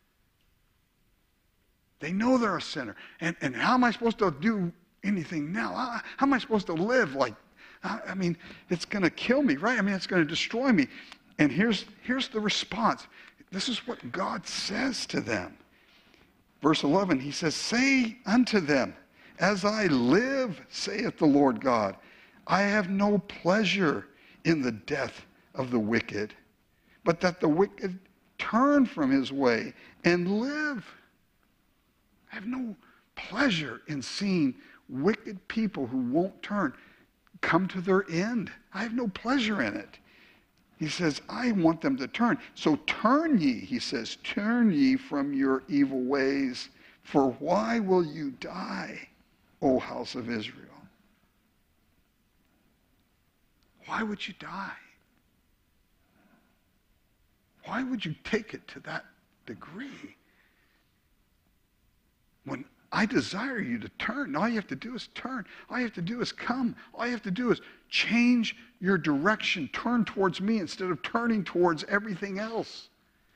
They know they're a sinner. And how am I supposed to do anything now? How am I supposed to live like, I mean, it's going to kill me, right? I mean, it's going to destroy me. And here's the response. This is what God says to them. Verse 11, he says, say unto them, as I live, saith the Lord God, I have no pleasure in the death of the wicked, but that the wicked turn from his way and live. I have no pleasure in seeing wicked people who won't turn come to their end. I have no pleasure in it. He says, I want them to turn. So turn ye, he says, turn ye from your evil ways, for why will you die, O house of Israel? Why would you die? Why would you take it to that degree? When I desire you to turn, all you have to do is turn. All you have to do is come. All you have to do is change your direction. Turn towards me instead of turning towards everything else.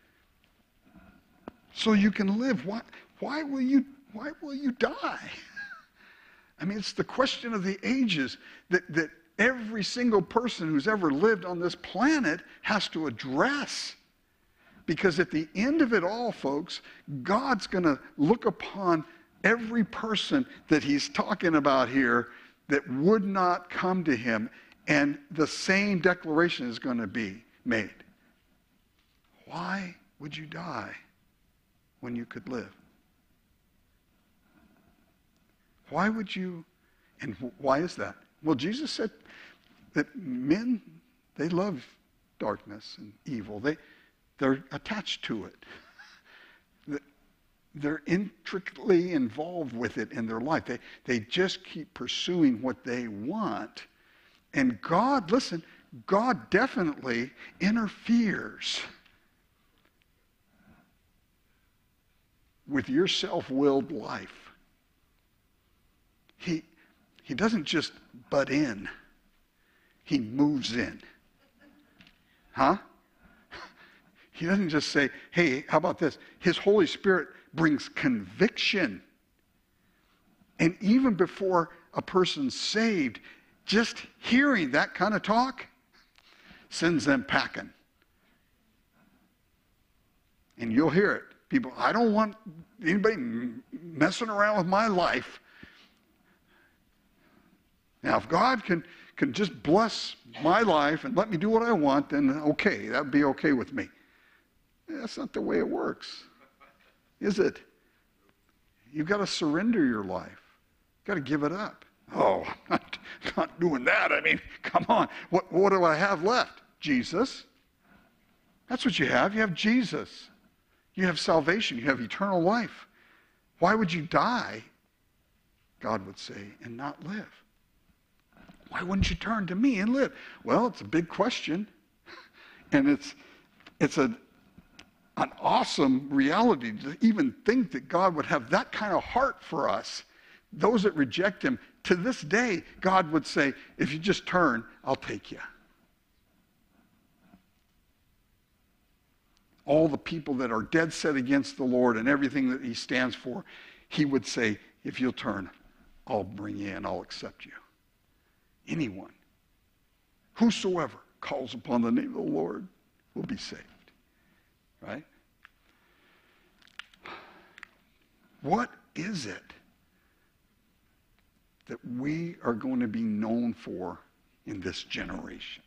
So you can live. Why will you die? I mean, it's the question of the ages that every single person who's ever lived on this planet has to address. Because at the end of it all, folks, God's going to look upon every person that he's talking about here that would not come to him, and the same declaration is going to be made. Why would you die when you could live? Why would you, and why is that? Well, Jesus said that men, they love darkness and evil. They're attached to it. They're intricately involved with it in their life. They just keep pursuing what they want. And God, listen, God definitely interferes with your self-willed life. He doesn't just butt in. He moves in. Huh? He doesn't just say, hey, how about this? His Holy Spirit brings conviction. And even before a person's saved, just hearing that kind of talk sends them packing. And you'll hear it. People, I don't want anybody messing around with my life. Now, if God can just bless my life and let me do what I want, then okay, that would be okay with me. That's not the way it works, is it? You've got to surrender your life. You've got to give it up. Oh, I'm not doing that. I mean, come on. What do I have left? Jesus. That's what you have. You have Jesus. You have salvation. You have eternal life. Why would you die, God would say, and not live? Why wouldn't you turn to me and live? Well, it's a big question. And it's an awesome reality to even think that God would have that kind of heart for us. Those that reject him, to this day, God would say, if you just turn, I'll take you. All the people that are dead set against the Lord and everything that he stands for, he would say, if you'll turn, I'll bring you in, I'll accept you. Anyone, whosoever calls upon the name of the Lord will be saved. Right? What is it that we are going to be known for in this generation?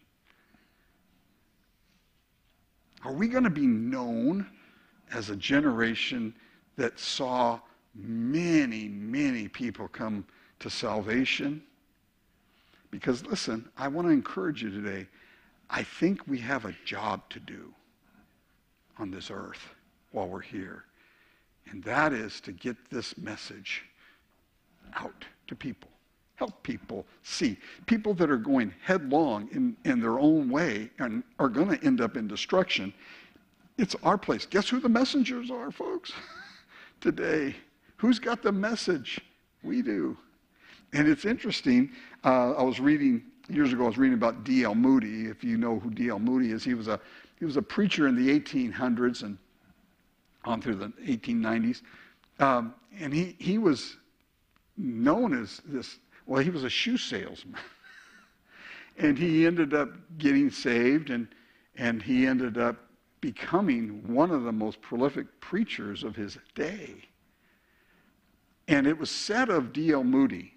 Are we going to be known as a generation that saw many, many people come to salvation? Because listen, I want to encourage you today. I think we have a job to do. on this earth while we're here. And that is to get this message out to people. Help people see. People that are going headlong in their own way and are going to end up in destruction. It's our place. Guess who the messengers are, folks? Today. Who's got the message? We do. And it's interesting. Years ago, I was reading about D.L. Moody. If you know who D.L. Moody is, he was a preacher in the 1800s and on through the 1890s. And he was known as this, well, he was a shoe salesman. And he ended up getting saved, and he ended up becoming one of the most prolific preachers of his day. And it was said of D.L. Moody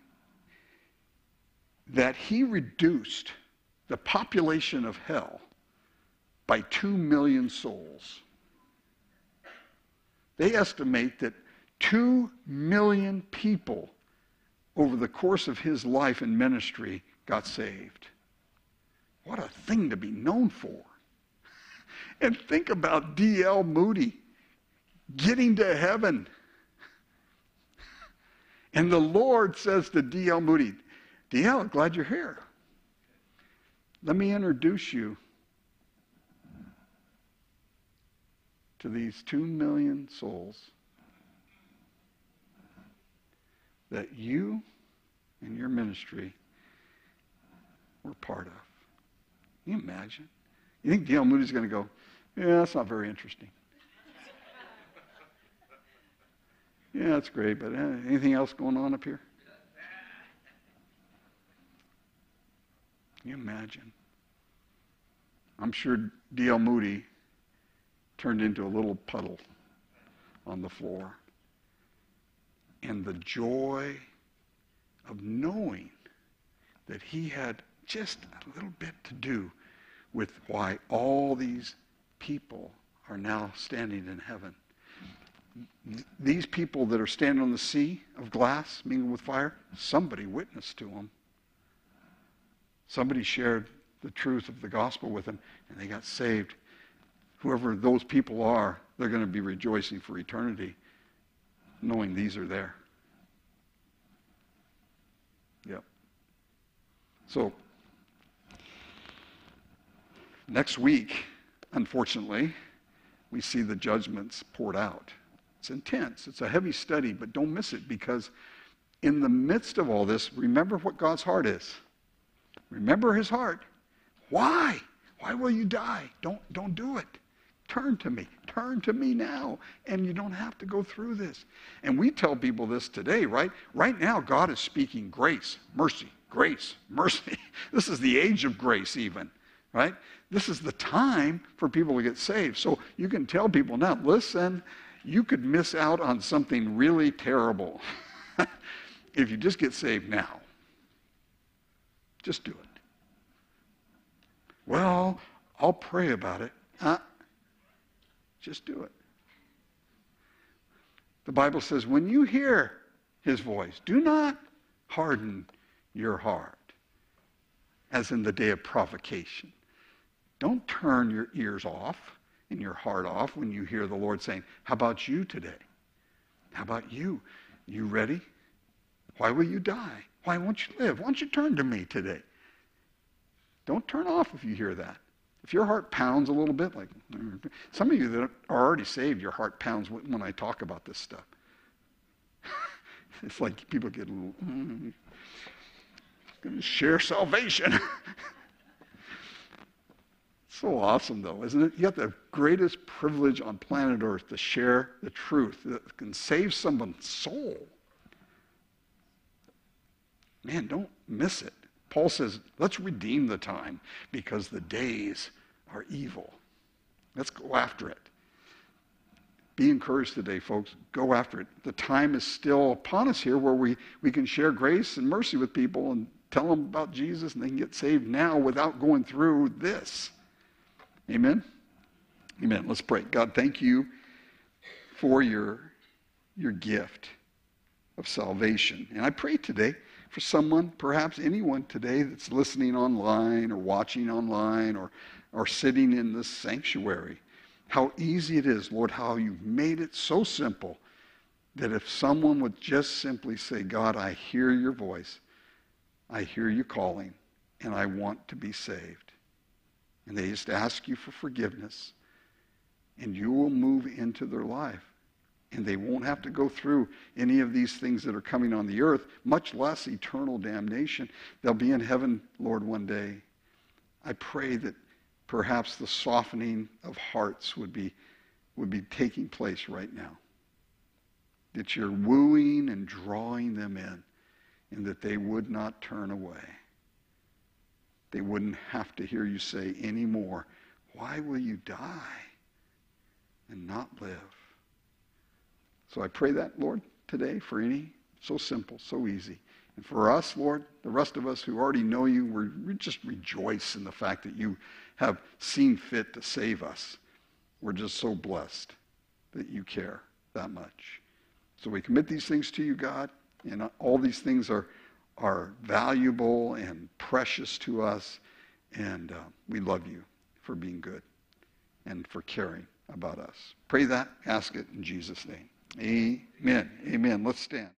that he reduced the population of hell by 2 million souls. They estimate that 2 million people over the course of his life and ministry got saved. What a thing to be known for. And think about D.L. Moody getting to heaven. And the Lord says to D.L. Moody, D.L., glad you're here. Let me introduce you to these 2 million souls that you and your ministry were part of. Can you imagine? You think D.L. Moody's going to go, yeah, that's not very interesting. Yeah, that's great, but anything else going on up here? Can you imagine? I'm sure D.L. Moody turned into a little puddle on the floor. And the joy of knowing that he had just a little bit to do with why all these people are now standing in heaven. These people that are standing on the sea of glass, mingled with fire, somebody witnessed to them. Somebody shared the truth of the gospel with them, and they got saved. Whoever those people are, they're going to be rejoicing for eternity, knowing these are there. Yep. So, next week, unfortunately, we see the judgments poured out. It's intense. It's a heavy study, but don't miss it, because in the midst of all this, remember what God's heart is. Remember his heart. Why? Why will you die? Don't do it. Turn to me. Turn to me now. And you don't have to go through this. And we tell people this today, right? Right now, God is speaking grace, mercy, grace, mercy. This is the age of grace even, right? This is the time for people to get saved. So you can tell people now, listen, you could miss out on something really terrible if you just get saved now. Just do it. Well, I'll pray about it. Just do it. The Bible says, when you hear his voice, do not harden your heart, as in the day of provocation. Don't turn your ears off and your heart off when you hear the Lord saying, how about you today? How about you? You ready? Why will you die? Why won't you live? Why don't you turn to me today? Don't turn off if you hear that. If your heart pounds a little bit, like some of you that are already saved, your heart pounds when I talk about this stuff. It's like people get a little, going to share salvation. So awesome, though, isn't it? You got the greatest privilege on planet Earth to share the truth that can save someone's soul. Man, don't miss it. Paul says, let's redeem the time because the days are evil. Let's go after it. Be encouraged today, folks. Go after it. The time is still upon us here where we can share grace and mercy with people and tell them about Jesus, and they can get saved now without going through this. Amen? Amen. Let's pray. God, thank you for your gift of salvation. And I pray today for someone, perhaps anyone today that's listening online or watching online or sitting in this sanctuary. how easy it is, Lord, how you've made it so simple that if someone would just simply say, God, I hear your voice, I hear you calling, and I want to be saved. And they just ask you for forgiveness, and you will move into their life. And they won't have to go through any of these things that are coming on the earth, much less eternal damnation. They'll be in heaven, Lord, one day. I pray that perhaps the softening of hearts would be taking place right now. That you're wooing and drawing them in, and that they would not turn away. They wouldn't have to hear you say anymore, why will you die and not live? So I pray that, Lord, today for any. So simple, so easy. And for us, Lord, the rest of us who already know you, we just rejoice in the fact that you have seen fit to save us. We're just so blessed that you care that much. So we commit these things to you, God, and all these things are valuable and precious to us, and we love you for being good and for caring about us. Pray that, ask it in Jesus' name. Amen. Amen. Let's stand.